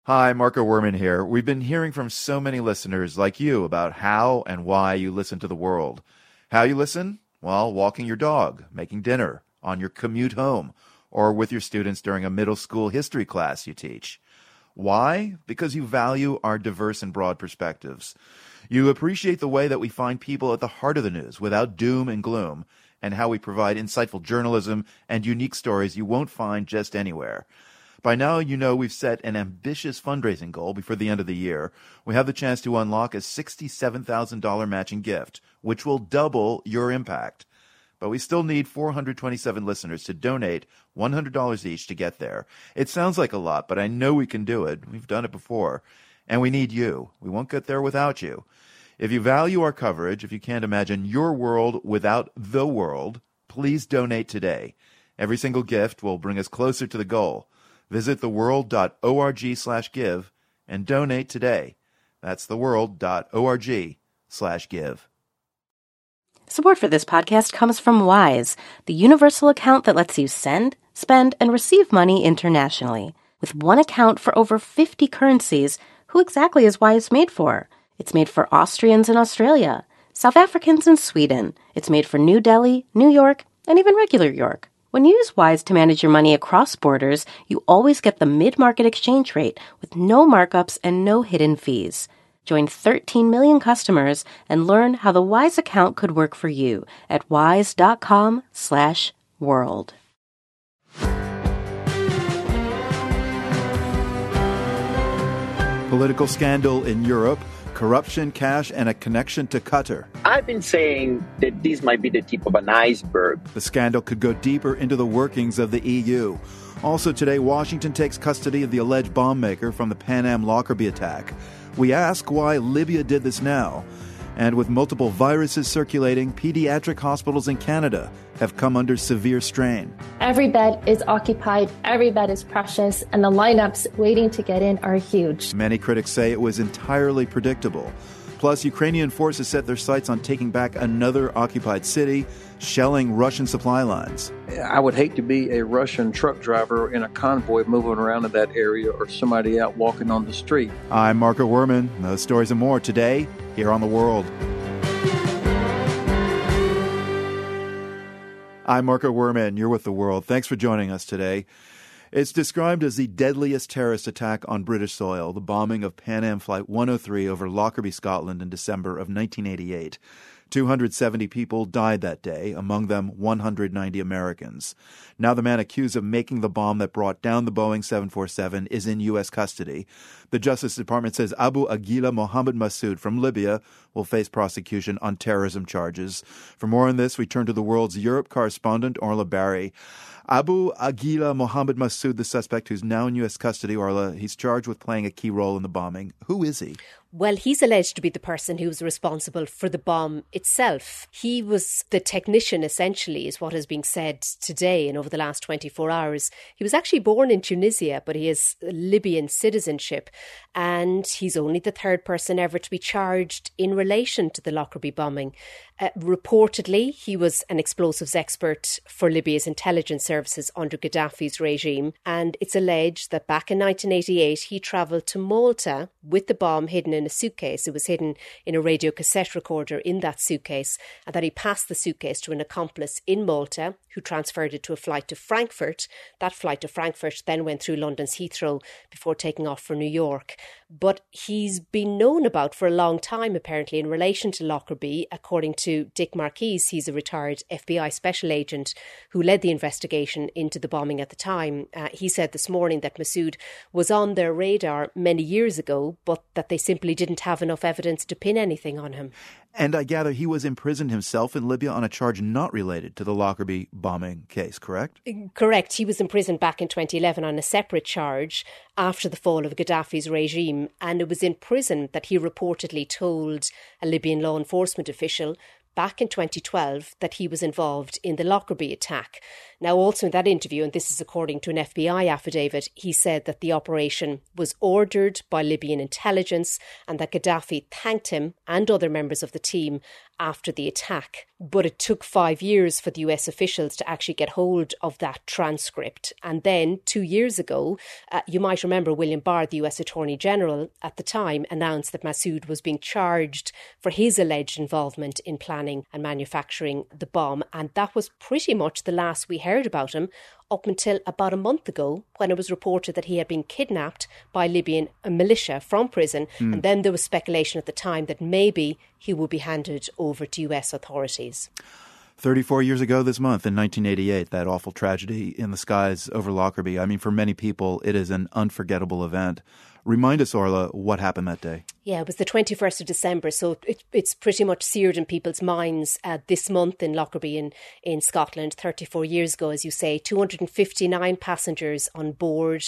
Hi, Marco Werman here. We've been hearing from so many listeners like you about how and why you listen to the world. How you listen? Well, walking your dog, making dinner, on your commute home, or with your students during a middle school history class you teach. Why? Because you value our diverse and broad perspectives. You appreciate the way that we find people at the heart of the news without doom and gloom, and how we provide insightful journalism and unique stories you won't find just anywhere. By now, you know we've set an ambitious fundraising goal before the end of the year. We have the chance to unlock a $67,000 matching gift, which will double your impact. But we still need 427 listeners to donate $100 each to get there. It sounds like a lot, but I know we can do it. We've done it before. And we need you. We won't get there without you. If you value our coverage, if you can't imagine your world without the world, please donate today. Every single gift will bring us closer to the goal. Visit theworld.org/give and donate today. That's theworld.org/give. Support for this podcast comes from Wise, the universal account that lets you send, spend, and receive money internationally. With one account for over 50 currencies, who exactly is Wise made for? It's made for Austrians in Australia, South Africans in Sweden. It's made for New Delhi, New York, and even regular York. When you use Wise to manage your money across borders, you always get the mid-market exchange rate with no markups and no hidden fees. Join 13 million customers and learn how the Wise account could work for you at wise.com/world. Political scandal in Europe, corruption, cash, and a connection to Qatar. I've been saying that this might be the tip of an iceberg. The scandal could go deeper into the workings of the EU. Also today, Washington takes custody of the alleged bomb maker from the Pan Am Lockerbie attack. We ask why Libya did this now. And with multiple viruses circulating, pediatric hospitals in Canada have come under severe strain. Every bed is occupied, every bed is precious, and the lineups waiting to get in are huge. Many critics say it was entirely predictable. Plus, Ukrainian forces set their sights on taking back another occupied city, shelling Russian supply lines. I would hate to be a Russian truck driver in a convoy moving around in that area or somebody out walking on the street. I'm Marco Werman. Those stories and more today here on The World. I'm Marco Werman. You're with The World. Thanks for joining us today. It's described as the deadliest terrorist attack on British soil, the bombing of Pan Am Flight 103 over Lockerbie, Scotland in December of 1988. 270 people died that day, among them 190 Americans. Now the man accused of making the bomb that brought down the Boeing 747 is in U.S. custody. The Justice Department says Abu Aguila Mohammed Massoud from Libya will face prosecution on terrorism charges. For more on this, we turn to the World's Europe correspondent, Orla Barry. Abu Aguila Mohammed Massoud, the suspect who's now in U.S. custody, Orla, he's charged with playing a key role in the bombing. Who is he? Well, he's alleged to be the person who was responsible for the bomb itself. He was the technician, essentially, is what is being said today and over the last 24 hours. He was actually born in Tunisia, but he has Libyan citizenship. And he's only the third person ever to be charged in relation to the Lockerbie bombing. Reportedly, he was an explosives expert for Libya's intelligence services under Gaddafi's regime. And it's alleged that back in 1988, he travelled to Malta with the bomb hidden in a suitcase. It was hidden in a radio cassette recorder in that suitcase, and that he passed the suitcase to an accomplice in Malta who transferred it to a flight to Frankfurt. That flight to Frankfurt then went through London's Heathrow before taking off for New York. But he's been known about for a long time, apparently, in relation to Lockerbie. According to Dick Marquis, he's a retired FBI special agent who led the investigation into the bombing at the time. He said this morning that Massoud was on their radar many years ago, but that they simply didn't have enough evidence to pin anything on him. And I gather he was imprisoned himself in Libya on a charge not related to the Lockerbie bombing case, correct? Correct. He was imprisoned back in 2011 on a separate charge after the fall of Gaddafi's regime. And it was in prison that he reportedly told a Libyan law enforcement official back in 2012 that he was involved in the Lockerbie attack. Now, also in that interview, and this is according to an FBI affidavit, he said that the operation was ordered by Libyan intelligence and that Gaddafi thanked him and other members of the team after the attack. But it took 5 years for the US officials to actually get hold of that transcript. And then 2 years ago, you might remember William Barr, the US Attorney General at the time, announced that Massoud was being charged for his alleged involvement in planning and manufacturing the bomb. And that was pretty much the last we heard about him up until about a month ago, when it was reported that he had been kidnapped by Libyan militia from prison. And then there was speculation at the time that maybe he would be handed over to US authorities. 34 years ago this month, in 1988, that awful tragedy in the skies over Lockerbie. I mean, for many people, it is an unforgettable event. Remind us, Orla, what happened that day. Yeah, it was the 21st of December, so it's pretty much seared in people's minds this month in Lockerbie in Scotland, 34 years ago, as you say. 259 passengers on board,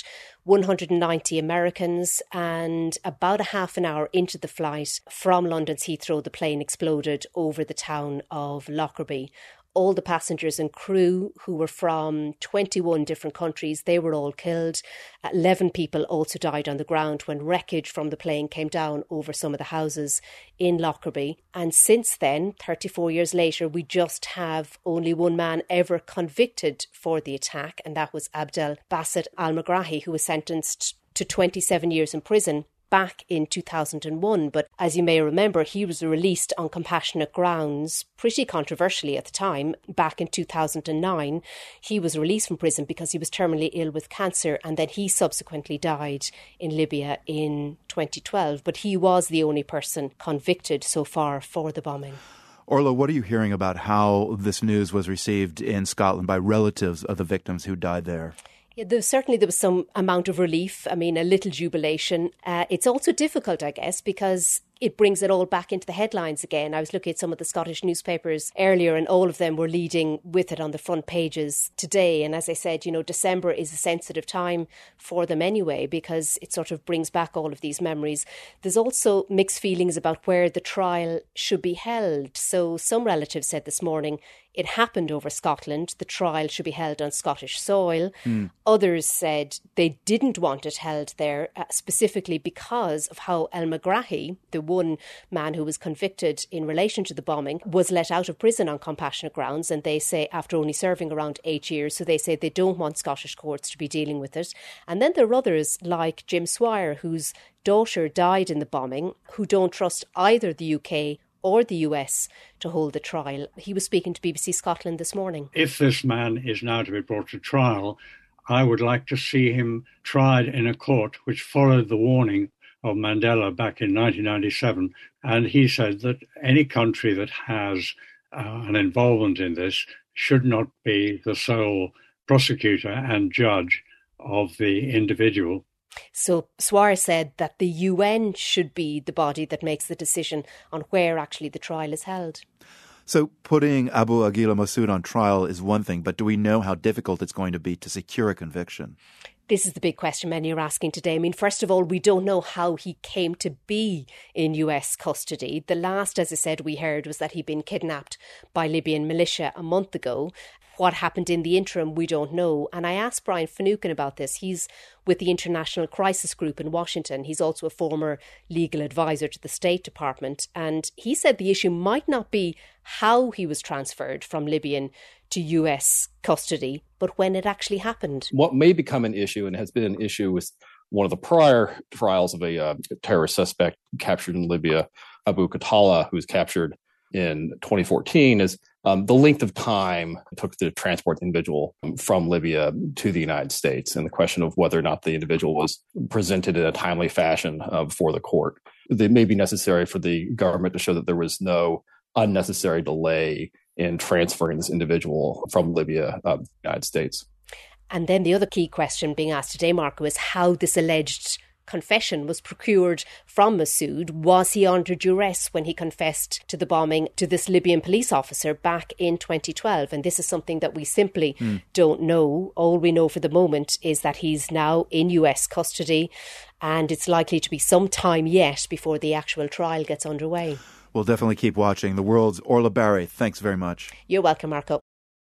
190 Americans, and about a half an hour into the flight from London's Heathrow, the plane exploded over the town of Lockerbie. All the passengers and crew, who were from 21 different countries, they were all killed. 11 people also died on the ground when wreckage from the plane came down over some of the houses in Lockerbie. And since then, 34 years later, we just have only one man ever convicted for the attack, and that was Abdel Basset al-Megrahi, who was sentenced to 27 years in prison back in 2001. But as you may remember, he was released on compassionate grounds, pretty controversially at the time. Back in 2009, he was released from prison because he was terminally ill with cancer, and then he subsequently died in Libya in 2012. But he was the only person convicted so far for the bombing. Orla, what are you hearing about how this news was received in Scotland by relatives of the victims who died there? Yeah, there was some amount of relief. I mean, a little jubilation. It's also difficult, I guess, because it brings it all back into the headlines again. I was looking at some of the Scottish newspapers earlier, and all of them were leading with it on the front pages today. And as I said, December is a sensitive time for them anyway, because it sort of brings back all of these memories. There's also mixed feelings about where the trial should be held. So some relatives said this morning it happened over Scotland. The trial should be held on Scottish soil. Others said they didn't want it held there, specifically because of how el-Megrahi, the one man who was convicted in relation to the bombing, was let out of prison on compassionate grounds. And they say, after only serving around 8 years, so they say they don't want Scottish courts to be dealing with it. And then there are others like Jim Swire, whose daughter died in the bombing, who don't trust either the UK or the US to hold the trial. He was speaking to BBC Scotland this morning. If this man is now to be brought to trial, I would like to see him tried in a court which followed the warning of Mandela back in 1997. And he said that any country that has an involvement in this should not be the sole prosecutor and judge of the individual. So Swire said that the UN should be the body that makes the decision on where actually the trial is held. So putting Abu Aguila Massoud on trial is one thing, but do we know how difficult it's going to be to secure a conviction? This is the big question many are asking today. I mean, first of all, we don't know how he came to be in US custody. The last, as I said, we heard was that he'd been kidnapped by Libyan militia a month ago. What happened in the interim, we don't know. And I asked Brian Finucane about this. He's with the International Crisis Group in Washington. He's also a former legal advisor to the State Department. And he said the issue might not be how he was transferred from Libyan to US custody, but when it actually happened. What may become an issue, and has been an issue with one of the prior trials of a terrorist suspect captured in Libya, Abu Khatallah, who was captured in 2014, is the length of time it took to transport the individual from Libya to the United States, and the question of whether or not the individual was presented in a timely fashion before the court. It may be necessary for the government to show that there was no unnecessary delay in transferring this individual from Libya to the United States. And then the other key question being asked today, Marco, is how this alleged confession was procured from Massoud. Was he under duress when he confessed to the bombing to this Libyan police officer back in 2012? And this is something that we simply don't know. All we know for the moment is that he's now in US custody, and it's likely to be some time yet before the actual trial gets underway. We'll definitely keep watching. The World's Orla Barry, thanks very much. You're welcome, Marco.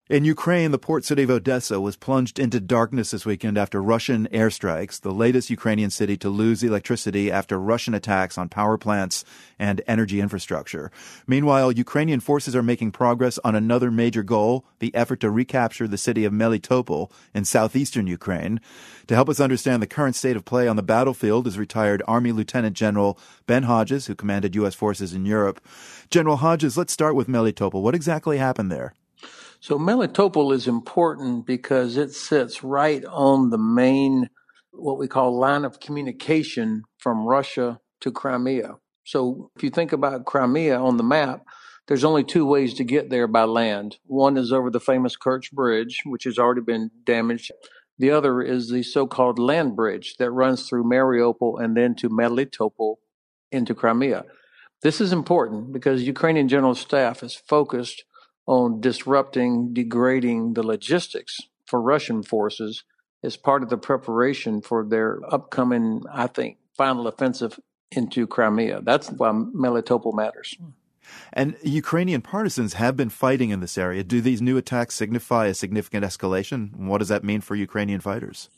In Ukraine, the port city of Odessa was plunged into darkness this weekend after Russian airstrikes, the latest Ukrainian city to lose electricity after Russian attacks on power plants and energy infrastructure. Meanwhile, Ukrainian forces are making progress on another major goal, the effort to recapture the city of Melitopol in southeastern Ukraine. To help us understand the current state of play on the battlefield is retired Army Lieutenant General Ben Hodges, who commanded U.S. forces in Europe. General Hodges, let's start with Melitopol. What exactly happened there? So Melitopol is important because it sits right on the main, what we call line of communication from Russia to Crimea. So if you think about Crimea on the map, there's only two ways to get there by land. One is over the famous Kerch Bridge, which has already been damaged. The other is the so-called land bridge that runs through Mariupol and then to Melitopol into Crimea. This is important because Ukrainian General Staff is focused on disrupting, degrading the logistics for Russian forces as part of the preparation for their upcoming, I think, final offensive into Crimea. That's why Melitopol matters. And Ukrainian partisans have been fighting in this area. Do these new attacks signify a significant escalation? What does that mean for Ukrainian fighters?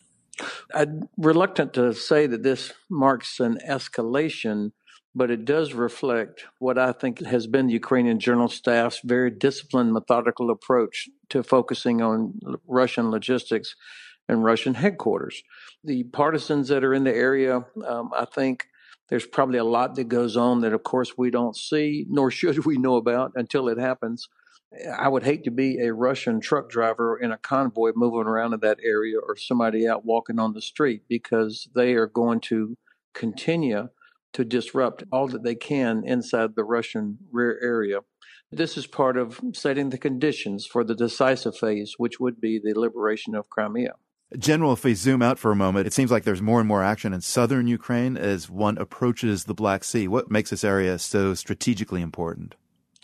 I'm reluctant to say that this marks an escalation, but it does reflect what I think has been the Ukrainian General Staff's very disciplined, methodical approach to focusing on Russian logistics and Russian headquarters. The partisans that are in the area, I think there's probably a lot that goes on that, of course, we don't see, nor should we know about until it happens. I would hate to be a Russian truck driver in a convoy moving around in that area or somebody out walking on the street, because they are going to continue to disrupt all that they can inside the Russian rear area. This is part of setting the conditions for the decisive phase, which would be the liberation of Crimea. General, if we zoom out for a moment, it seems like there's more and more action in southern Ukraine as one approaches the Black Sea. What makes this area so strategically important?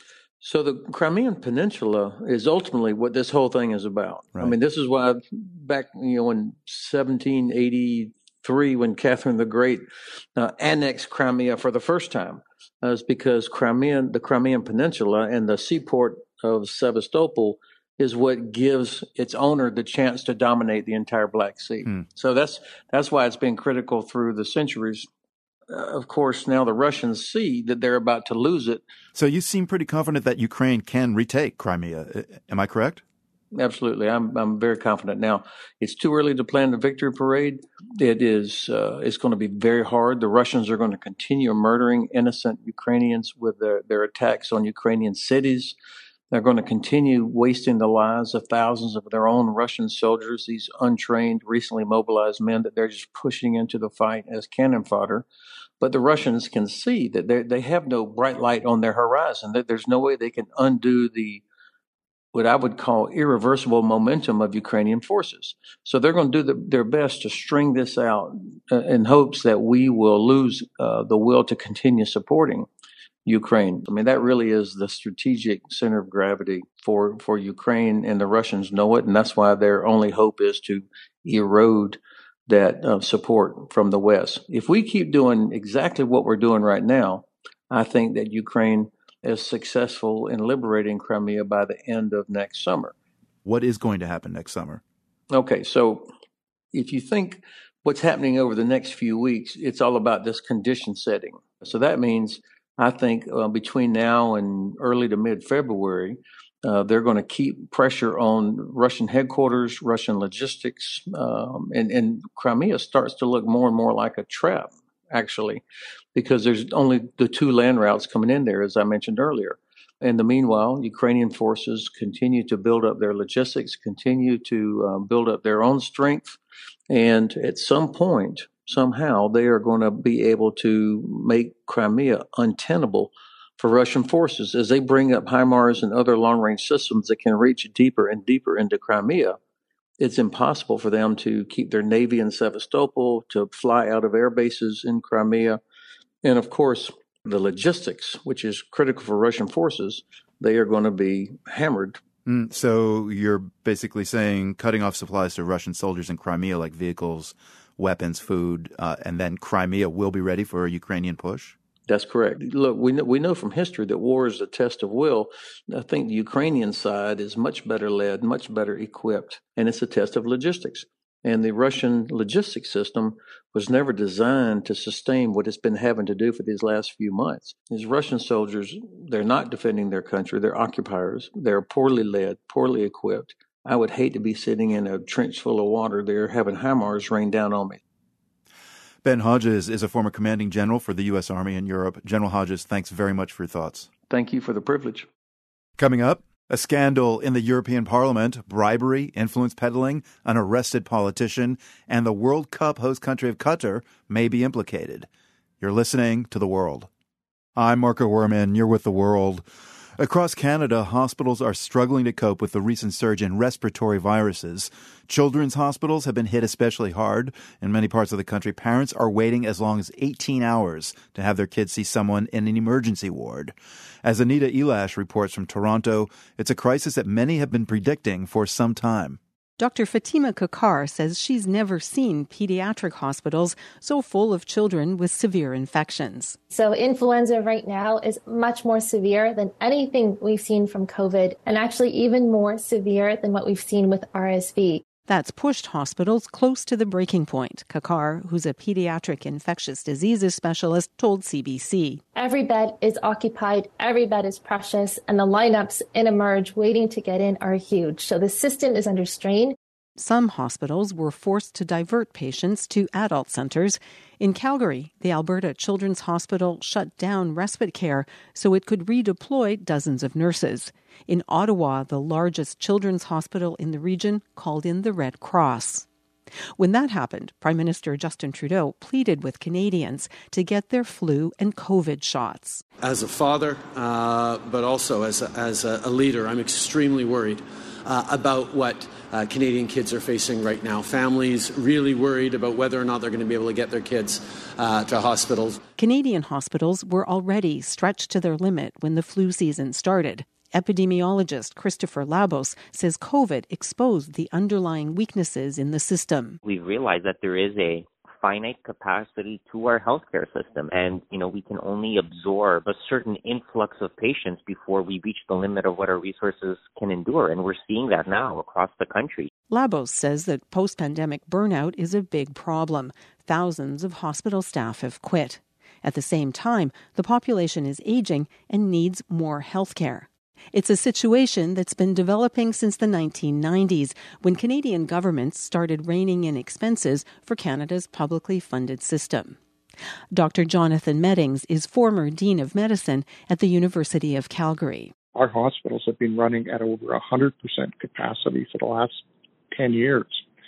So the Crimean Peninsula is ultimately what this whole thing is about. Right. I mean, this is why back, in 1783, when Catherine the Great annexed Crimea for the first time, is because the Crimean Peninsula and the seaport of Sevastopol is what gives its owner the chance to dominate the entire Black Sea. So that's why it's been critical through the centuries. Of course, now the Russians see that they're about to lose it. So you seem pretty confident that Ukraine can retake Crimea. Am I correct? Absolutely. I'm very confident. Now, it's too early to plan the victory parade. It's going to be very hard. The Russians are going to continue murdering innocent Ukrainians with their attacks on Ukrainian cities. They're going to continue wasting the lives of thousands of their own Russian soldiers, these untrained, recently mobilized men that they're just pushing into the fight as cannon fodder. But the Russians can see that they have no bright light on their horizon, that there's no way they can undo what I would call irreversible momentum of Ukrainian forces. So they're going to do their best to string this out in hopes that we will lose the will to continue supporting Ukraine. I mean, that really is the strategic center of gravity for Ukraine, and the Russians know it, and that's why their only hope is to erode that support from the West. If we keep doing exactly what we're doing right now, I think that Ukraine is successful in liberating Crimea by the end of next summer. What is going to happen next summer? Okay, so if you think what's happening over the next few weeks, it's all about this condition setting. So that means, I think, between now and early to mid-February, they're going to keep pressure on Russian headquarters, Russian logistics, and Crimea starts to look more and more like a trap, actually, because there's only the two land routes coming in there, as I mentioned earlier. In the meanwhile, Ukrainian forces continue to build up their logistics, continue to build up their own strength, and at some point, somehow, they are going to be able to make Crimea untenable for Russian forces as they bring up HIMARS and other long-range systems that can reach deeper and deeper into Crimea. It's impossible for them to keep their navy in Sevastopol, to fly out of air bases in Crimea. And of course, the logistics, which is critical for Russian forces, they are going to be hammered. So you're basically saying cutting off supplies to Russian soldiers in Crimea, like vehicles, weapons, food, and then Crimea will be ready for a Ukrainian push? That's correct. Look, we know from history that war is a test of will. I think the Ukrainian side is much better led, much better equipped, and it's a test of logistics. And the Russian logistics system was never designed to sustain what it's been having to do for these last few months. These Russian soldiers, they're not defending their country. They're occupiers. They're poorly led, poorly equipped. I would hate to be sitting in a trench full of water there having HIMARS rain down on me. Ben Hodges is a former commanding general for the U.S. Army in Europe. General Hodges, thanks very much for your thoughts. Thank you for the privilege. Coming up, a scandal in the European Parliament, bribery, influence peddling, an arrested politician, and the World Cup host country of Qatar may be implicated. You're listening to The World. I'm Marco Werman. You're with The World. Across Canada, hospitals are struggling to cope with the recent surge in respiratory viruses. Children's hospitals have been hit especially hard. In many parts of the country, parents are waiting as long as 18 hours to have their kids see someone in an emergency ward. As Anita Elash reports from Toronto, it's a crisis that many have been predicting for some time. Dr. Fatima Kakar says she's never seen pediatric hospitals so full of children with severe infections. So influenza right now is much more severe than anything we've seen from COVID, and actually even more severe than what we've seen with RSV. That's pushed hospitals close to the breaking point, Kakar, who's a pediatric infectious diseases specialist, told CBC. Every bed is occupied, every bed is precious, and the lineups in Emerge waiting to get in are huge. So the system is under strain. Some hospitals were forced to divert patients to adult centres. In Calgary, the Alberta Children's Hospital shut down respite care so it could redeploy dozens of nurses. In Ottawa, the largest children's hospital in the region called in the Red Cross. When that happened, Prime Minister Justin Trudeau pleaded with Canadians to get their flu and COVID shots. As a father, but also as a leader, I'm extremely worried about what Canadian kids are facing right now. Families really worried about whether or not they're going to be able to get their kids to hospitals. Canadian hospitals were already stretched to their limit when the flu season started. Epidemiologist Christopher Labos says COVID exposed the underlying weaknesses in the system. We've realized that there is a finite capacity to our healthcare system, and we can only absorb a certain influx of patients before we reach the limit of what our resources can endure, and we're seeing that now across the country. Labos says that post-pandemic burnout is a big problem. Thousands of hospital staff have quit. At the same time, the population is aging and needs more healthcare. It's a situation that's been developing since the 1990s, when Canadian governments started reining in expenses for Canada's publicly funded system. Dr. Jonathan Meddings is former Dean of Medicine at the University of Calgary. Our hospitals have been running at over 100% capacity for the last 10 years.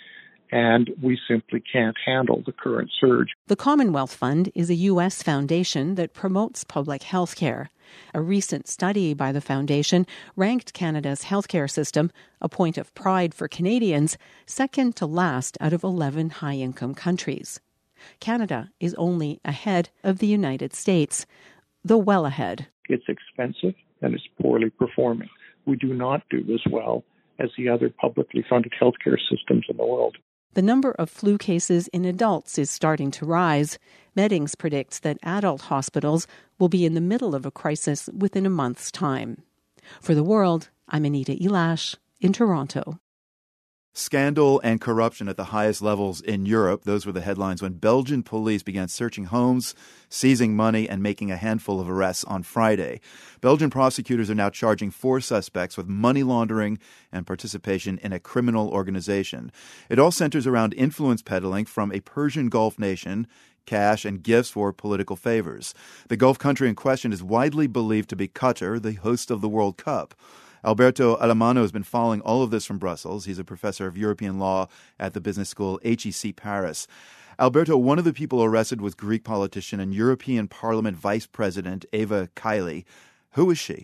And we simply can't handle the current surge. The Commonwealth Fund is a U.S. foundation that promotes public health care. A recent study by the foundation ranked Canada's healthcare system, a point of pride for Canadians, second to last out of 11 high-income countries. Canada is only ahead of the United States, though well ahead. It's expensive and it's poorly performing. We do not do as well as the other publicly funded healthcare systems in the world. The number of flu cases in adults is starting to rise. Meddings predicts that adult hospitals will be in the middle of a crisis within a month's time. For The World, I'm Anita Elash in Toronto. Scandal and corruption at the highest levels in Europe. Those were the headlines when Belgian police began searching homes, seizing money, and making a handful of arrests on Friday. Belgian prosecutors are now charging 4 suspects with money laundering and participation in a criminal organization. It all centers around influence peddling from a Persian Gulf nation, cash and gifts for political favors. The Gulf country in question is widely believed to be Qatar, the host of the World Cup. Alberto Alemano has been following all of this from Brussels. He's a professor of European law at the business school HEC Paris. Alberto, one of the people arrested was Greek politician and European Parliament Vice President Eva Kaili. Who is she?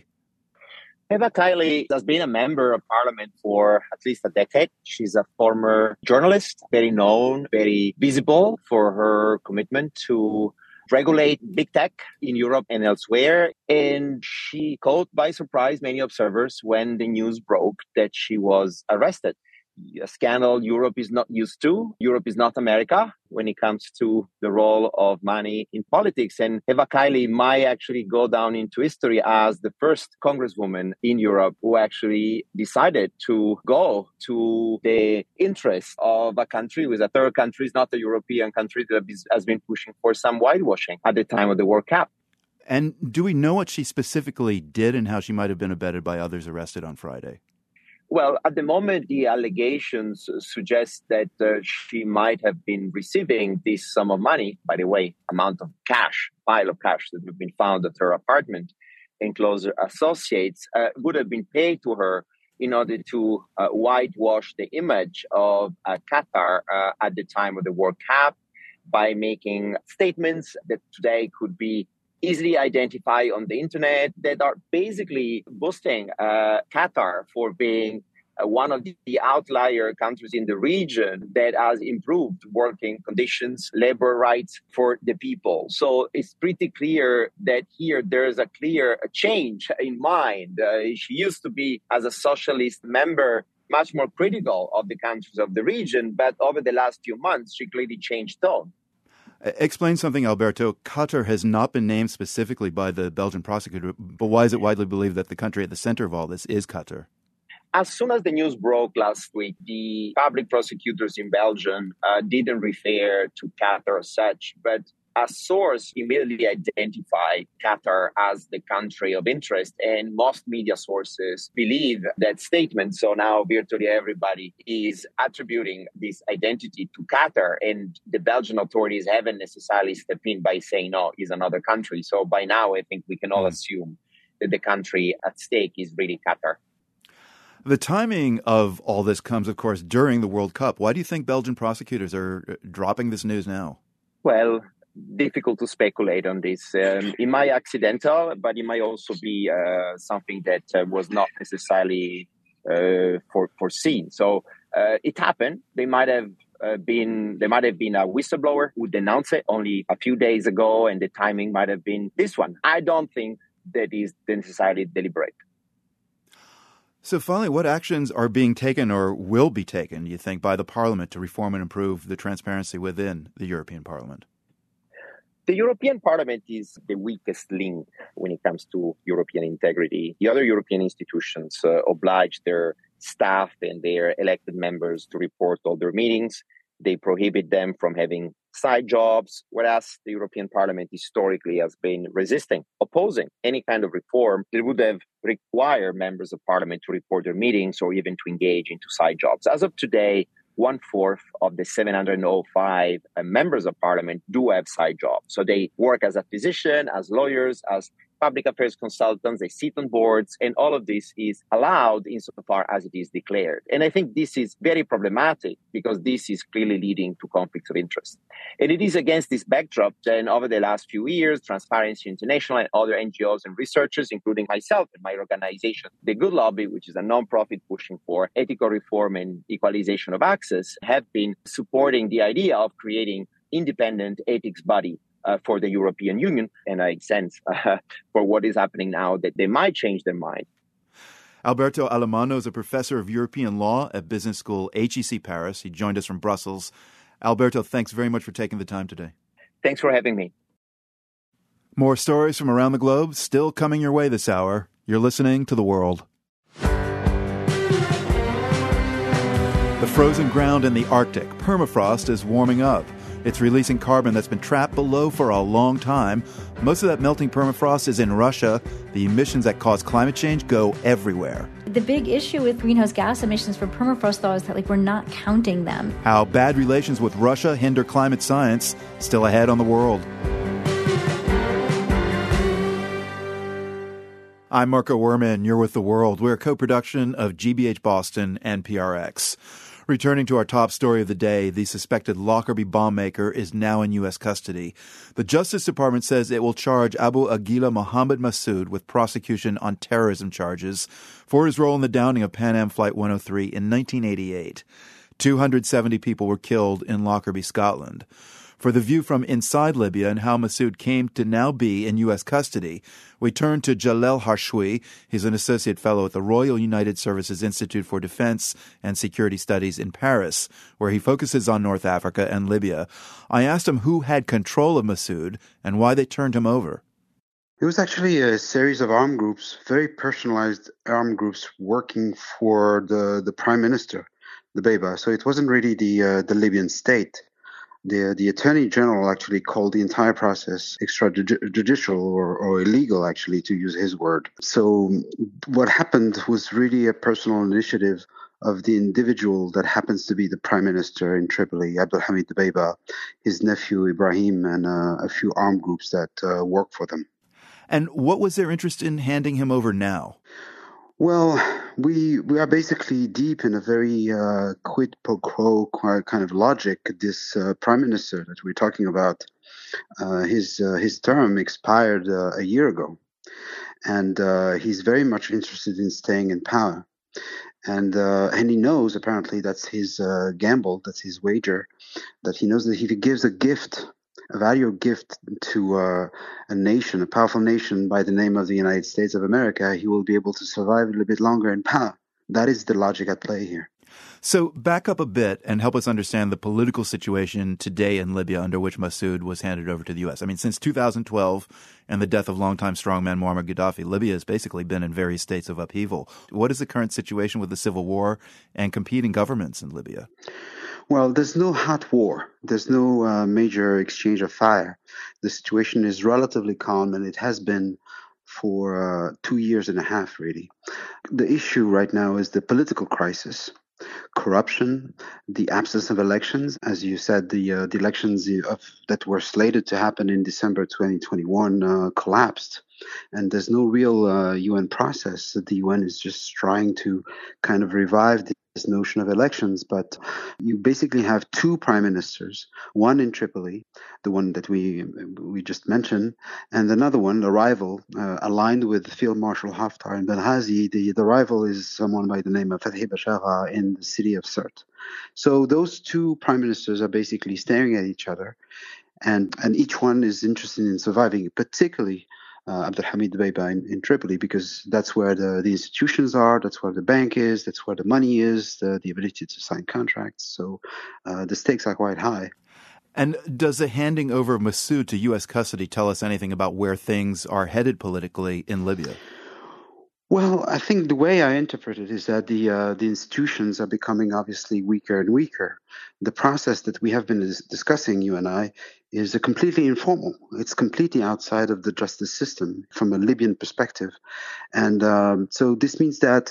Eva Kaili has been a member of parliament for at least a decade. She's a former journalist, very known, very visible for her commitment to regulate big tech in Europe and elsewhere. And she caught by surprise many observers when the news broke that she was arrested. a scandal Europe is not used to. Europe is not America when it comes to the role of money in politics. And Eva Kaili might actually go down into history as the first congresswoman in Europe who actually decided to go to the interests of a country with a third country, not a European country that has been pushing for some whitewashing at the time of the World Cup. And do we know what she specifically did and how she might have been abetted by others arrested on Friday? Well, at the moment, the allegations suggest that she might have been receiving this sum of money, by the way, amount of cash, pile of cash that have been found at her apartment and closer associates, would have been paid to her in order to whitewash the image of Qatar at the time of the World Cup by making statements that today could be easily identified on the internet that are basically boasting Qatar for being one of the outlier countries in the region that has improved working conditions, labor rights for the people. So it's pretty clear that here there is a clear change in mind. She used to be, as a socialist member, much more critical of the countries of the region, but over the last few months, she clearly changed tone. Explain something, Alberto. Qatar has not been named specifically by the Belgian prosecutor, but why is it widely believed that the country at the center of all this is Qatar? As soon as the news broke last week, the public prosecutors in Belgium didn't refer to Qatar as such, but a source immediately identified Qatar as the country of interest, and most media sources believe that statement. So now virtually everybody is attributing this identity to Qatar, and the Belgian authorities haven't necessarily stepped in by saying, no, it's another country. So by now, I think we can all assume that the country at stake is really Qatar. The timing of all this comes, of course, during the World Cup. Why do you think Belgian prosecutors are dropping this news now? Well, difficult to speculate on this. It might accidental, but it might also be something that was not necessarily foreseen. So it happened. They might have been a whistleblower who denounced it only a few days ago, and the timing might have been this one. I don't think that is necessarily deliberate. So finally, what actions are being taken or will be taken, you think, by the Parliament to reform and improve the transparency within the European Parliament? The European Parliament is the weakest link when it comes to European integrity. The other European institutions oblige their staff and their elected members to report all their meetings. They prohibit them from having side jobs, whereas the European Parliament historically has been opposing any kind of reform that would have required members of Parliament to report their meetings or even to engage into side jobs. As of today, 1/4 of the 705 members of Parliament do have side jobs. So they work as a physician, as lawyers, as public affairs consultants, they sit on boards, and all of this is allowed insofar as it is declared. And I think this is very problematic because this is clearly leading to conflicts of interest. And it is against this backdrop that over the last few years, Transparency International and other NGOs and researchers, including myself and my organization, The Good Lobby, which is a nonprofit pushing for ethical reform and equalization of access, have been supporting the idea of creating independent ethics body for the European Union, and I sense for what is happening now that they might change their mind. Alberto Alemanno is a professor of European law at Business School HEC Paris. He joined us from Brussels. Alberto, thanks very much for taking the time today. Thanks for having me. More stories from around the globe still coming your way this hour. You're listening to The World. The frozen ground in the Arctic, permafrost, is warming up. It's releasing carbon that's been trapped below for a long time. Most of that melting permafrost is in Russia. The emissions that cause climate change go everywhere. The big issue with greenhouse gas emissions for permafrost, though, is that we're not counting them. How bad relations with Russia hinder climate science. Still ahead on The World. I'm Marco Werman. You're with The World. We're a co-production of GBH Boston and PRX. Returning to our top story of the day, the suspected Lockerbie bomb maker is now in U.S. custody. The Justice Department says it will charge Abu Aguila Mohammed Massoud with prosecution on terrorism charges for his role in the downing of Pan Am Flight 103 in 1988. 270 people were killed in Lockerbie, Scotland. For the view from inside Libya and how Masoud came to now be in U.S. custody, we turn to Jalal Harshoui. He's an associate fellow at the Royal United Services Institute for Defense and Security Studies in Paris, where he focuses on North Africa and Libya. I asked him who had control of Masoud and why they turned him over. It was actually a series of armed groups, very personalized armed groups working for the prime minister, Dbeibeh. So it wasn't really the Libyan state. The attorney general actually called the entire process extrajudicial or illegal, actually, to use his word. So what happened was really a personal initiative of the individual that happens to be the prime minister in Tripoli, Abdulhamid Dbeibeh, his nephew Ibrahim, and a few armed groups that work for them. And what was their interest in handing him over now? Well, we are basically deep in a very quid pro quo kind of logic. This prime minister that we're talking about, his term expired a year ago, and he's very much interested in staying in power. And he knows, apparently, that's his gamble, that's his wager, that he knows that if he gives a valuable gift to a nation, a powerful nation by the name of the United States of America, he will be able to survive a little bit longer in power. That is the logic at play here. So back up a bit and help us understand the political situation today in Libya under which Masoud was handed over to the U.S. I mean, since 2012 and the death of longtime strongman Muammar Gaddafi, Libya has basically been in various states of upheaval. What is the current situation with the civil war and competing governments in Libya? Well, there's no hot war. There's no major exchange of fire. The situation is relatively calm, and it has been for 2 years and a half, really. The issue right now is the political crisis, corruption, the absence of elections. As you said, the elections that were slated to happen in December 2021 collapsed. And there's no real UN process. The UN is just trying to kind of revive this notion of elections. But you basically have two prime ministers, one in Tripoli, the one that we just mentioned, and another one, a rival, aligned with Field Marshal Haftar in Benghazi. The rival is someone by the name of Fathi Bashagha in the city of Sirte. So those two prime ministers are basically staring at each other, and each one is interested in surviving, particularly Abdulhamid Dbeibeh in Tripoli, because that's where the institutions are, that's where the bank is, that's where the money is, the ability to sign contracts. So the stakes are quite high. And does the handing over of Masoud to U.S. custody tell us anything about where things are headed politically in Libya? Well, I think the way I interpret it is that the institutions are becoming obviously weaker and weaker. The process that we have been discussing, you and I, is completely informal. It's completely outside of the justice system from a Libyan perspective. And so this means that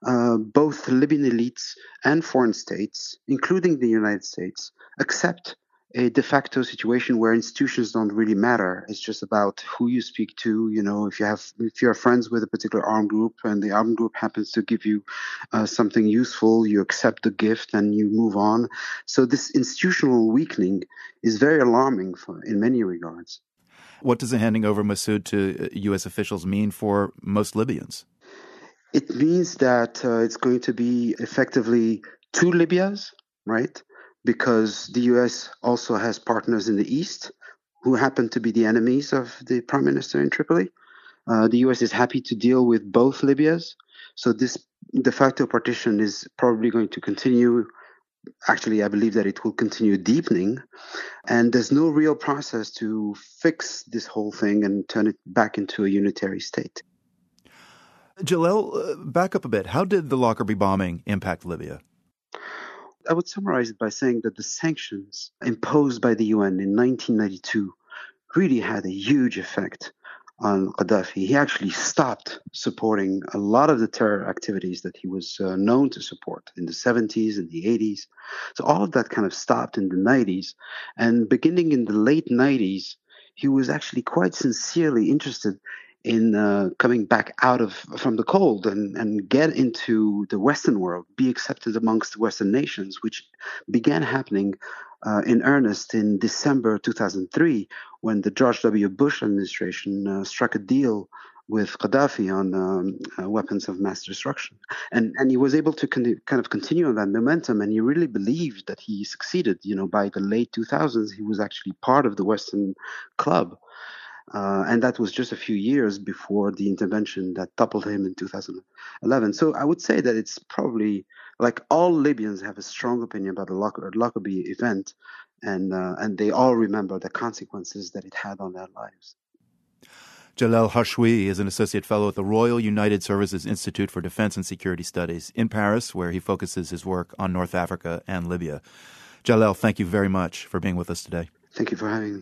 both Libyan elites and foreign states, including the United States, accept a de facto situation where institutions don't really matter. It's just about who you speak to. You know, if you're friends with a particular armed group and the armed group happens to give you something useful, you accept the gift and you move on. So this institutional weakening is very alarming in many regards. What does the handing over Masoud to U.S. officials mean for most Libyans? It means that it's going to be effectively two Libyas, right? Because the U.S. also has partners in the East who happen to be the enemies of the prime minister in Tripoli. The U.S. is happy to deal with both Libyas. So this de facto partition is probably going to continue. Actually, I believe that it will continue deepening. And there's no real process to fix this whole thing and turn it back into a unitary state. Jalal, back up a bit. How did the Lockerbie bombing impact Libya? I would summarize it by saying that the sanctions imposed by the UN in 1992 really had a huge effect on Gaddafi. He actually stopped supporting a lot of the terror activities that he was known to support in the 70s and the 80s. So all of that kind of stopped in the 90s. And beginning in the late 90s, he was actually quite sincerely interested in coming back from the cold and get into the Western world, be accepted amongst the Western nations, which began happening in earnest in December 2003, when the George W. Bush administration struck a deal with Gaddafi on weapons of mass destruction. And he was able to kind of continue on that momentum, and he really believed that he succeeded. By the late 2000s, he was actually part of the Western club. And that was just a few years before the intervention that toppled him in 2011. So I would say that it's probably, like, all Libyans have a strong opinion about the Lockerbie event, and they all remember the consequences that it had on their lives. Jalal Hashwi is an associate fellow at the Royal United Services Institute for Defense and Security Studies in Paris, where he focuses his work on North Africa and Libya. Jalal, thank you very much for being with us today. Thank you for having me.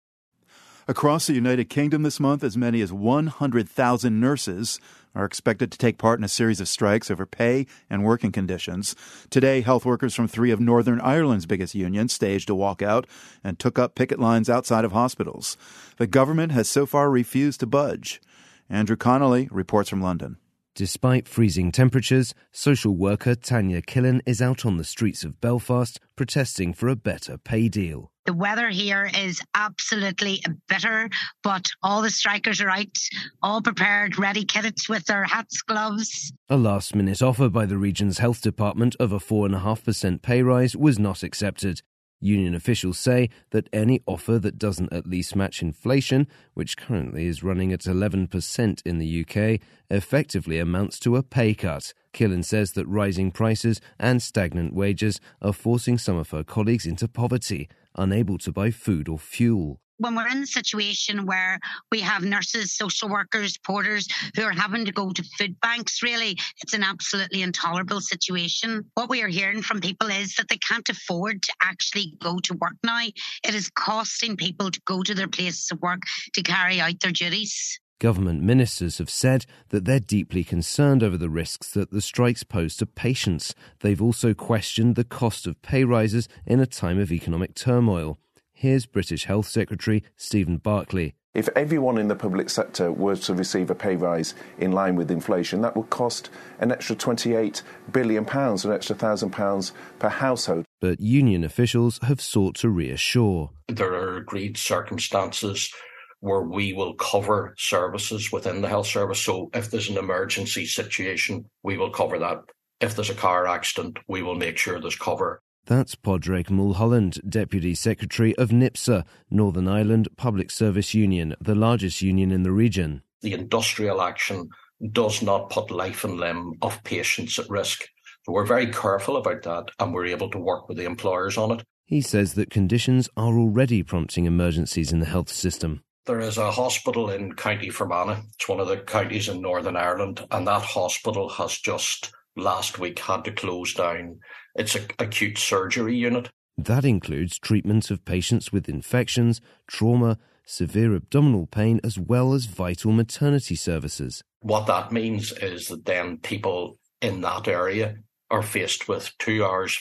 Across the United Kingdom this month, as many as 100,000 nurses are expected to take part in a series of strikes over pay and working conditions. Today, health workers from 3 of Northern Ireland's biggest unions staged a walkout and took up picket lines outside of hospitals. The government has so far refused to budge. Andrew Connolly reports from London. Despite freezing temperatures, social worker Tanya Killen is out on the streets of Belfast protesting for a better pay deal. The weather here is absolutely bitter, but all the strikers are out, all prepared, ready kitted with their hats, gloves. A last-minute offer by the region's health department of a 4.5% pay rise was not accepted. Union officials say that any offer that doesn't at least match inflation, which currently is running at 11% in the UK, effectively amounts to a pay cut. Killen says that rising prices and stagnant wages are forcing some of her colleagues into poverty, unable to buy food or fuel. When we're in a situation where we have nurses, social workers, porters who are having to go to food banks, really, it's an absolutely intolerable situation. What we are hearing from people is that they can't afford to actually go to work now. It is costing people to go to their places of work to carry out their duties. Government ministers have said that they're deeply concerned over the risks that the strikes pose to patients. They've also questioned the cost of pay rises in a time of economic turmoil. Here's British Health Secretary Stephen Barclay. If everyone in the public sector were to receive a pay rise in line with inflation, that would cost an extra £28 billion, an extra £1,000 per household. But union officials have sought to reassure. There are agreed circumstances where we will cover services within the health service. So if there's an emergency situation, we will cover that. If there's a car accident, we will make sure there's cover. That's Padraig Mulholland, Deputy Secretary of NIPSA, Northern Ireland Public Service Union, the largest union in the region. The industrial action does not put life and limb of patients at risk. So we're very careful about that, and we're able to work with the employers on it. He says that conditions are already prompting emergencies in the health system. There is a hospital in County Fermanagh. It's one of the counties in Northern Ireland, and that hospital has just last week had to close down. It's an acute surgery unit. That includes treatment of patients with infections, trauma, severe abdominal pain, as well as vital maternity services. What that means is that then people in that area are faced with 2 hours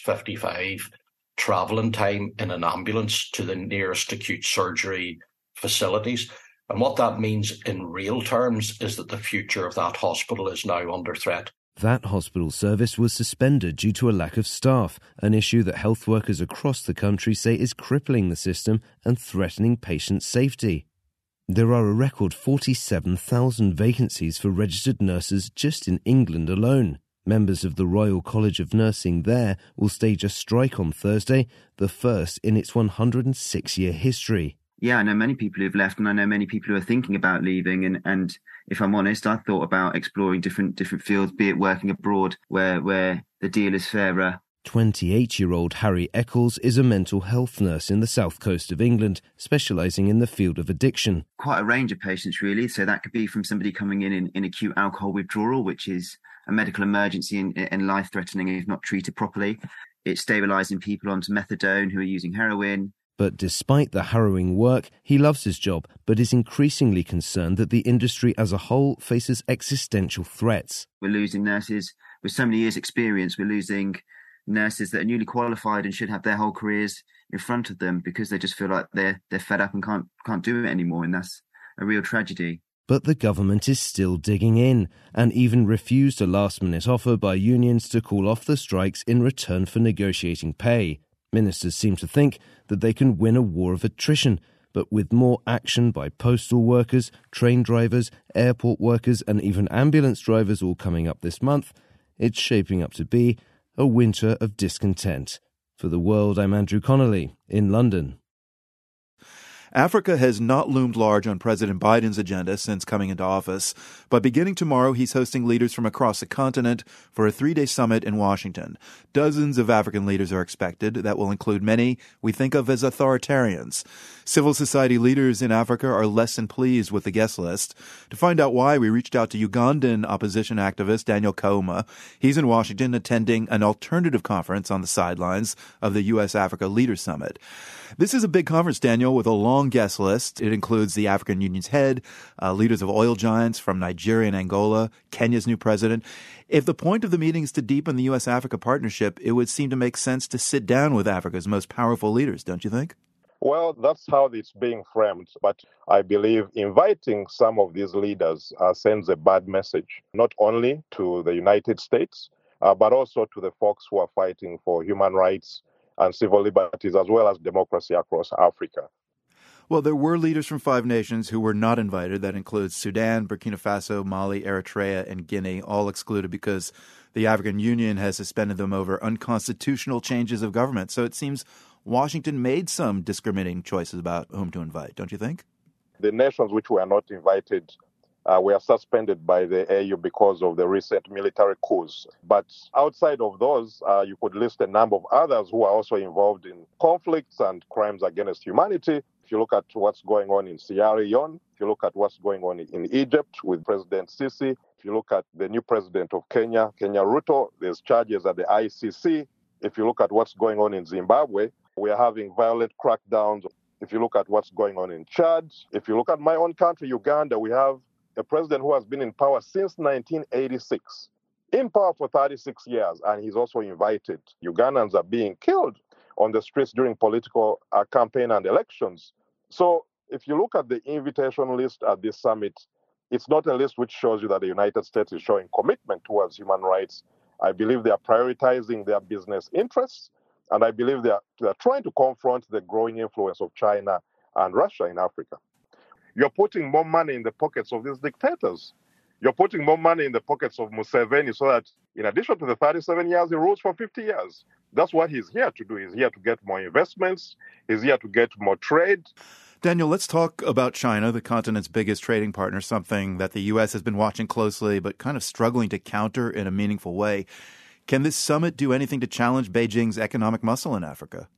55 travelling time in an ambulance to the nearest acute surgery facilities. And what that means in real terms is that the future of that hospital is now under threat. That hospital service was suspended due to a lack of staff, an issue that health workers across the country say is crippling the system and threatening patient safety. There are a record 47,000 vacancies for registered nurses just in England alone. Members of the Royal College of Nursing there will stage a strike on Thursday, the first in its 106-year history. Yeah, I know many people who've left, and I know many people who are thinking about leaving. And if I'm honest, I thought about exploring different fields, be it working abroad, where the deal is fairer. 28-year-old Harry Eccles is a mental health nurse in the south coast of England, specialising in the field of addiction. Quite a range of patients, really. So that could be from somebody coming in acute alcohol withdrawal, which is a medical emergency and life-threatening if not treated properly. It's stabilising people onto methadone who are using heroin. But despite the harrowing work, he loves his job, but is increasingly concerned that the industry as a whole faces existential threats. We're losing nurses with so many years' experience. We're losing nurses that are newly qualified and should have their whole careers in front of them because they just feel like they're fed up and can't do it anymore, and that's a real tragedy. But the government is still digging in and even refused a last-minute offer by unions to call off the strikes in return for negotiating pay. Ministers seem to think that they can win a war of attrition, but with more action by postal workers, train drivers, airport workers and even ambulance drivers all coming up this month, it's shaping up to be a winter of discontent. For The World, I'm Andrew Connolly in London. Africa has not loomed large on President Biden's agenda since coming into office, but beginning tomorrow, he's hosting leaders from across the continent for a 3-day summit in Washington. Dozens of African leaders are expected. That will include many we think of as authoritarians. Civil society leaders in Africa are less than pleased with the guest list. To find out why, we reached out to Ugandan opposition activist Daniel Kauma. He's in Washington attending an alternative conference on the sidelines of the U.S.-Africa Leaders Summit. This is a big conference, Daniel, with a long guest list. It includes the African Union's head, leaders of oil giants from Nigeria and Angola, Kenya's new president. If the point of the meeting is to deepen the U.S.-Africa partnership, it would seem to make sense to sit down with Africa's most powerful leaders, don't you think? Well, that's how it's being framed. But I believe inviting some of these leaders sends a bad message, not only to the United States, but also to the folks who are fighting for human rights and civil liberties, as well as democracy across Africa. Well, there were leaders from 5 nations who were not invited. That includes Sudan, Burkina Faso, Mali, Eritrea, and Guinea, all excluded because the African Union has suspended them over unconstitutional changes of government. So it seems Washington made some discriminating choices about whom to invite, don't you think? The nations which were not invited were suspended by the AU because of the recent military coups. But outside of those, you could list a number of others who are also involved in conflicts and crimes against humanity. If you look at what's going on in Sierra Leone, if you look at what's going on in Egypt with President Sisi, if you look at the new president of Kenya, Kenya Ruto, there's charges at the ICC. If you look at what's going on in Zimbabwe, we are having violent crackdowns. If you look at what's going on in Chad, if you look at my own country, Uganda, we have a president who has been in power since 1986, in power for 36 years, and he's also invited. Ugandans are being killed on the streets during political campaign and elections. So if you look at the invitation list at this summit, it's not a list which shows you that the United States is showing commitment towards human rights. I believe they are prioritizing their business interests, and I believe they are trying to confront the growing influence of China and Russia in Africa. You're putting more money in the pockets of these dictators. You're putting more money in the pockets of Museveni so that in addition to the 37 years, he rules for 50 years. That's what he's here to do. He's here to get more investments. He's here to get more trade. Daniel, let's talk about China, the continent's biggest trading partner, something that the U.S. has been watching closely but kind of struggling to counter in a meaningful way. Can this summit do anything to challenge Beijing's economic muscle in Africa?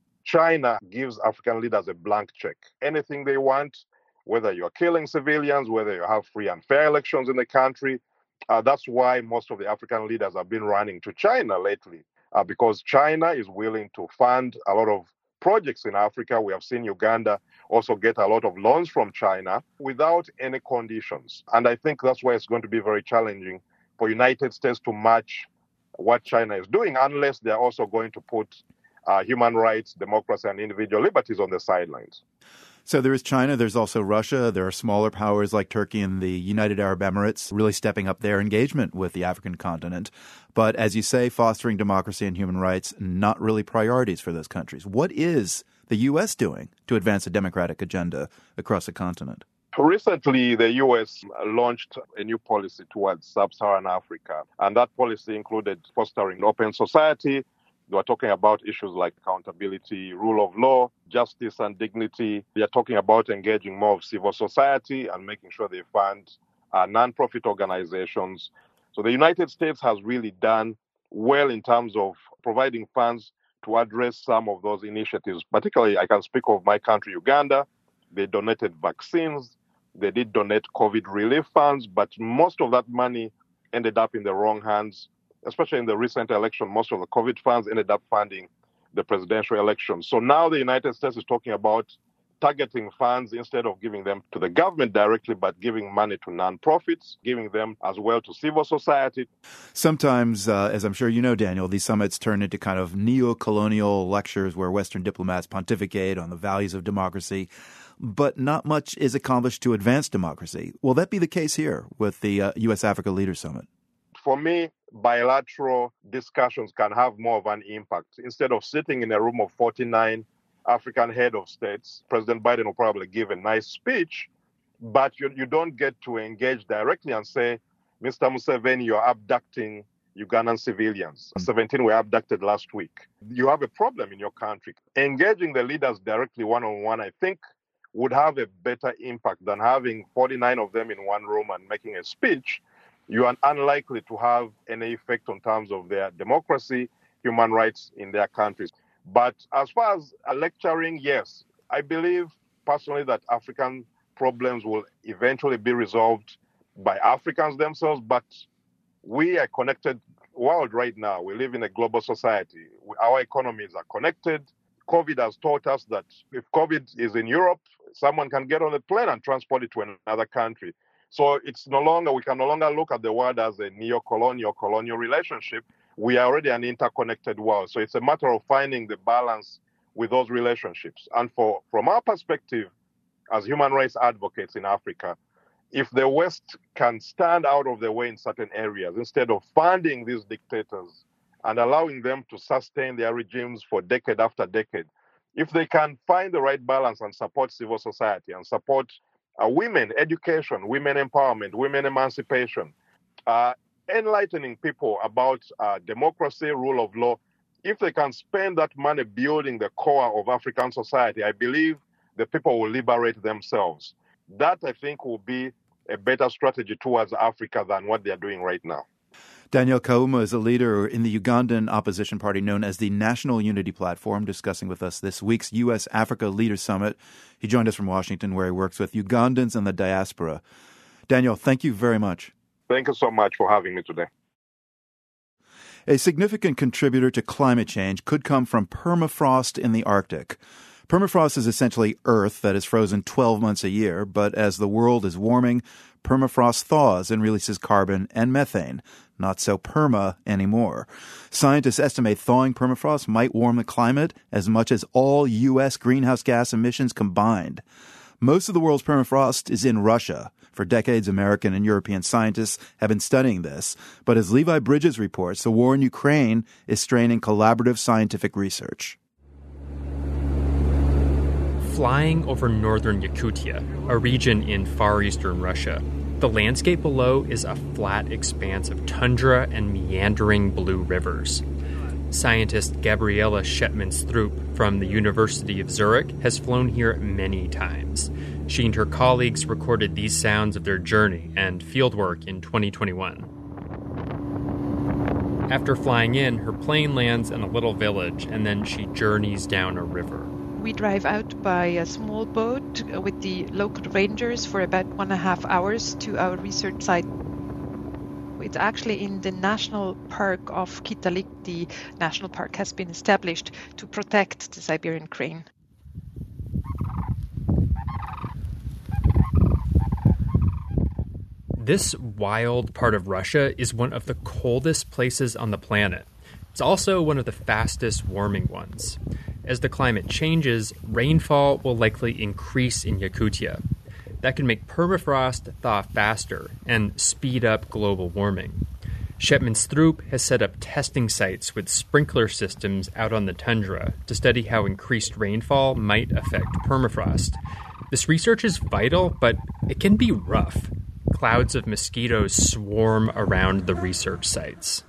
China gives African leaders a blank check. Anything they want, whether you're killing civilians, whether you have free and fair elections in the country. That's why most of the African leaders have been running to China lately, because China is willing to fund a lot of projects in Africa. We have seen Uganda also get a lot of loans from China without any conditions. And I think that's why it's going to be very challenging for United States to match what China is doing, unless they're also going to put human rights, democracy, and individual liberties on the sidelines. So there is China, there's also Russia, there are smaller powers like Turkey and the United Arab Emirates really stepping up their engagement with the African continent. But as you say, fostering democracy and human rights, not really priorities for those countries. What is the U.S. doing to advance a democratic agenda across the continent? Recently, the U.S. launched a new policy towards sub-Saharan Africa, and that policy included fostering an open society. They are talking about issues like accountability, rule of law, justice and dignity. They are talking about engaging more of civil society and making sure they fund non-profit organizations. So the United States has really done well in terms of providing funds to address some of those initiatives. Particularly, I can speak of my country, Uganda. They donated vaccines. They did donate COVID relief funds, but most of that money ended up in the wrong hands. Especially in the recent election, most of the COVID funds ended up funding the presidential election. So now the United States is talking about targeting funds instead of giving them to the government directly, but giving money to nonprofits, giving them as well to civil society. Sometimes, as I'm sure you know, Daniel, these summits turn into kind of neo-colonial lectures where Western diplomats pontificate on the values of democracy. but not much is accomplished to advance democracy. Will that be the case here with the U.S.-Africa Leaders Summit? For me, bilateral discussions can have more of an impact. Instead of sitting in a room of 49 African head of states, President Biden will probably give a nice speech, but you don't get to engage directly and say, Mr. Museveni, you're abducting Ugandan civilians. 17 were abducted last week. You have a problem in your country. Engaging the leaders directly one-on-one, I think, would have a better impact than having 49 of them in one room and making a speech. You are unlikely to have any effect on terms of their democracy, human rights in their countries. But as far as lecturing, yes, I believe personally that African problems will eventually be resolved by Africans themselves, but we are connected world right now. We live in a global society. Our economies are connected. COVID has taught us that if COVID is in Europe, someone can get on a plane and transport it to another country. So we can no longer look at the world as a neo-colonial relationship. We are already an interconnected world. So it's a matter of finding the balance with those relationships. And from our perspective, as human rights advocates in Africa, if the West can stand out of the way in certain areas, instead of funding these dictators and allowing them to sustain their regimes for decade after decade, if they can find the right balance and support civil society and support women education, women empowerment, women emancipation, enlightening people about democracy, rule of law, if they can spend that money building the core of African society, I believe the people will liberate themselves. That, I think, will be a better strategy towards Africa than what they're doing right now. Daniel Kauma is a leader in the Ugandan opposition party known as the National Unity Platform, discussing with us this week's U.S.-Africa Leaders Summit. He joined us from Washington, where he works with Ugandans and the diaspora. Daniel, thank you very much. Thank you so much for having me today. A significant contributor to climate change could come from permafrost in the Arctic. Permafrost is essentially Earth that is frozen 12 months a year, but as the world is warming, permafrost thaws and releases carbon and methane. Not so perma anymore. Scientists estimate thawing permafrost might warm the climate as much as all U.S. greenhouse gas emissions combined. Most of the world's permafrost is in Russia. For decades, American and European scientists have been studying this. But as Levi Bridges reports, the war in Ukraine is straining collaborative scientific research. Flying over northern Yakutia, a region in far eastern Russia, the landscape below is a flat expanse of tundra and meandering blue rivers. Scientist Gabriela Shetman-Stroup from the University of Zurich has flown here many times. She and her colleagues recorded these sounds of their journey and fieldwork in 2021. After flying in, her plane lands in a little village, and then she journeys down a river. We drive out by a small boat with the local rangers for about 1.5 hours to our research site. It's actually in the national park of Kitalik. The national park has been established to protect the Siberian crane. This wild part of Russia is one of the coldest places on the planet. It's also one of the fastest warming ones. As the climate changes, rainfall will likely increase in Yakutia. That can make permafrost thaw faster and speed up global warming. Shetman-Stroup has set up testing sites with sprinkler systems out on the tundra to study how increased rainfall might affect permafrost. This research is vital, but it can be rough. Clouds of mosquitoes swarm around the research sites.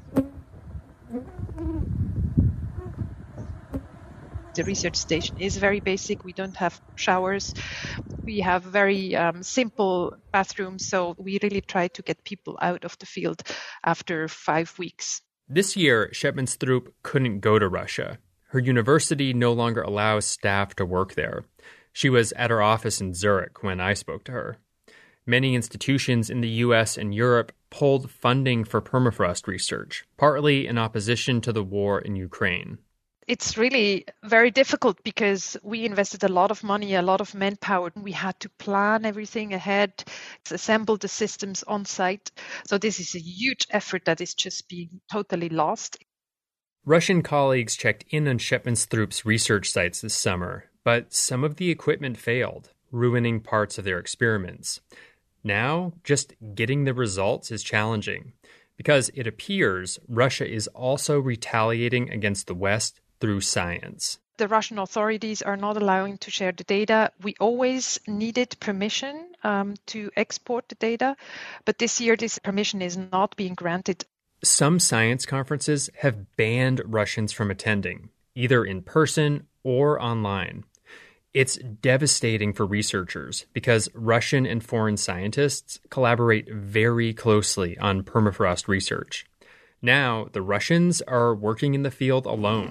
The research station is very basic. We don't have showers. We have very simple bathrooms, so we really try to get people out of the field after 5 weeks. This year, Shetman-Stroup couldn't go to Russia. Her university no longer allows staff to work there. She was at her office in Zurich when I spoke to her. Many institutions in the U.S. and Europe pulled funding for permafrost research, partly in opposition to the war in Ukraine. It's really very difficult because we invested a lot of money, a lot of manpower. We had to plan everything ahead, assemble the systems on site. So this is a huge effort that is just being totally lost. Russian colleagues checked in on Shetman-Stroup's research sites this summer, But some of the equipment failed, ruining parts of their experiments. Now, just getting the results is challenging, because it appears Russia is also retaliating against the West through science. The Russian authorities are not allowing to share the data. We always needed permission to export the data, but this year this permission is not being granted. Some science conferences have banned Russians from attending, either in person or online. It's devastating for researchers because Russian and foreign scientists collaborate very closely on permafrost research. Now, the Russians are working in the field alone.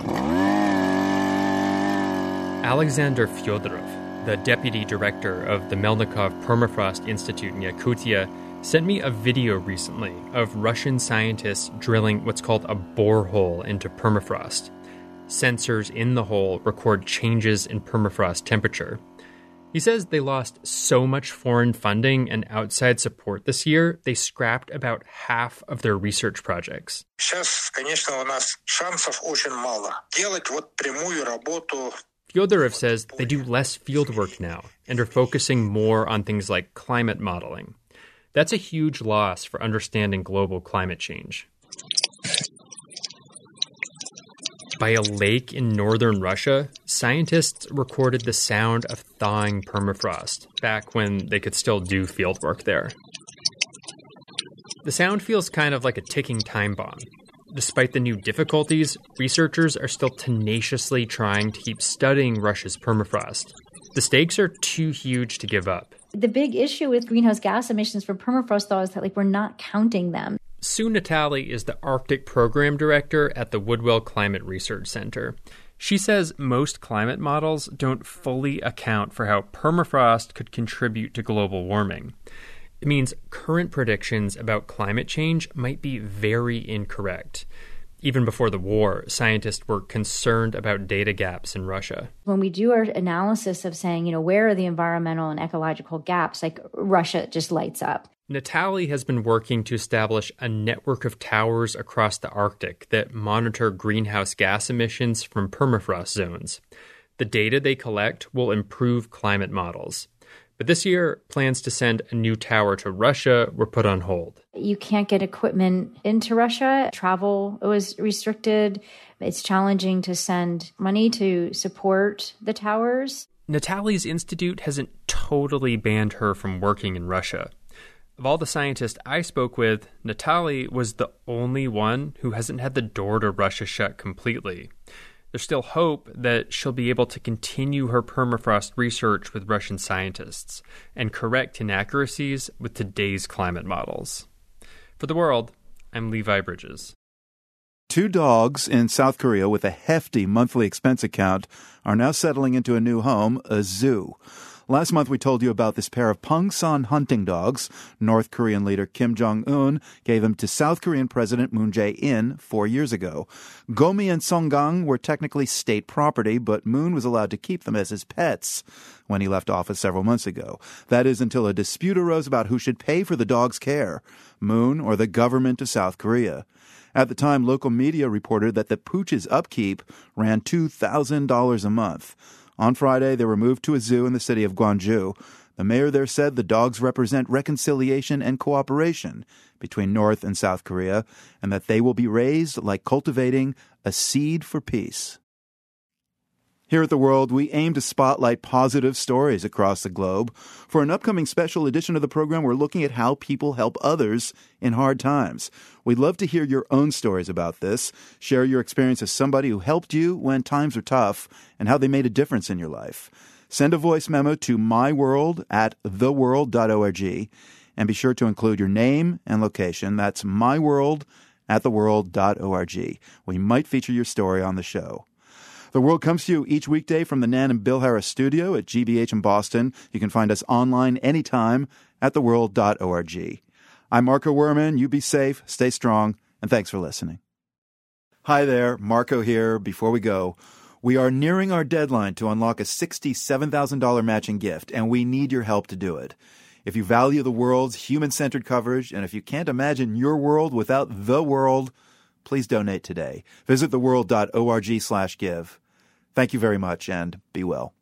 Alexander Fyodorov, the deputy director of the Melnikov Permafrost Institute in Yakutia, sent me a video recently of Russian scientists drilling what's called a borehole into permafrost. Sensors in the hole record changes in permafrost temperature. He says they lost so much foreign funding and outside support this year, they scrapped about half of their research projects. Fyodorov says they do less fieldwork now and are focusing more on things like climate modeling. That's a huge loss for understanding global climate change. By a lake in northern Russia, scientists recorded the sound of thawing permafrost back when they could still do fieldwork there. The sound feels kind of like a ticking time bomb. Despite the new difficulties, researchers are still tenaciously trying to keep studying Russia's permafrost. The stakes are too huge to give up. The big issue with greenhouse gas emissions for permafrost thaw is that we're not counting them. Sue Natali is the Arctic Program Director at the Woodwell Climate Research Center. She says most climate models don't fully account for how permafrost could contribute to global warming. It means current predictions about climate change might be very incorrect. Even before the war, scientists were concerned about data gaps in Russia. When we do our analysis of saying, where are the environmental and ecological gaps, like Russia just lights up. Natali has been working to establish a network of towers across the Arctic that monitor greenhouse gas emissions from permafrost zones. The data they collect will improve climate models. But this year, plans to send a new tower to Russia were put on hold. You can't get equipment into Russia. Travel was restricted. It's challenging to send money to support the towers. Natali's institute hasn't totally banned her from working in Russia. Of all the scientists I spoke with, Natali was the only one who hasn't had the door to Russia shut completely. There's still hope that she'll be able to continue her permafrost research with Russian scientists and correct inaccuracies with today's climate models. For The World, I'm Levi Bridges. 2 dogs in South Korea with a hefty monthly expense account are now settling into a new home, a zoo. Last month, we told you about this pair of Pongsan hunting dogs. North Korean leader Kim Jong-un gave them to South Korean President Moon Jae-in 4 years ago. Gomi and Songgang were technically state property, but Moon was allowed to keep them as his pets when he left office several months ago. That is until a dispute arose about who should pay for the dogs' care, Moon or the government of South Korea. At the time, local media reported that the pooch's upkeep ran $2,000 a month. On Friday, they were moved to a zoo in the city of Gwangju. The mayor there said the dogs represent reconciliation and cooperation between North and South Korea, and that they will be raised like cultivating a seed for peace. Here at The World, we aim to spotlight positive stories across the globe. For an upcoming special edition of the program, we're looking at how people help others in hard times. We'd love to hear your own stories about this. Share your experience as somebody who helped you when times were tough and how they made a difference in your life. Send a voice memo to myworld@theworld.org and be sure to include your name and location. That's myworld@theworld.org. We might feature your story on the show. The World comes to you each weekday from the Nan and Bill Harris studio at GBH in Boston. You can find us online anytime at theworld.org. I'm Marco Werman. You be safe, stay strong, and thanks for listening. Hi there, Marco here. Before we go, we are nearing our deadline to unlock a $67,000 matching gift, and we need your help to do it. If you value the World's human-centered coverage, and if you can't imagine your world without The World, please donate today. Visit theworld.org/give. Thank you very much, and be well.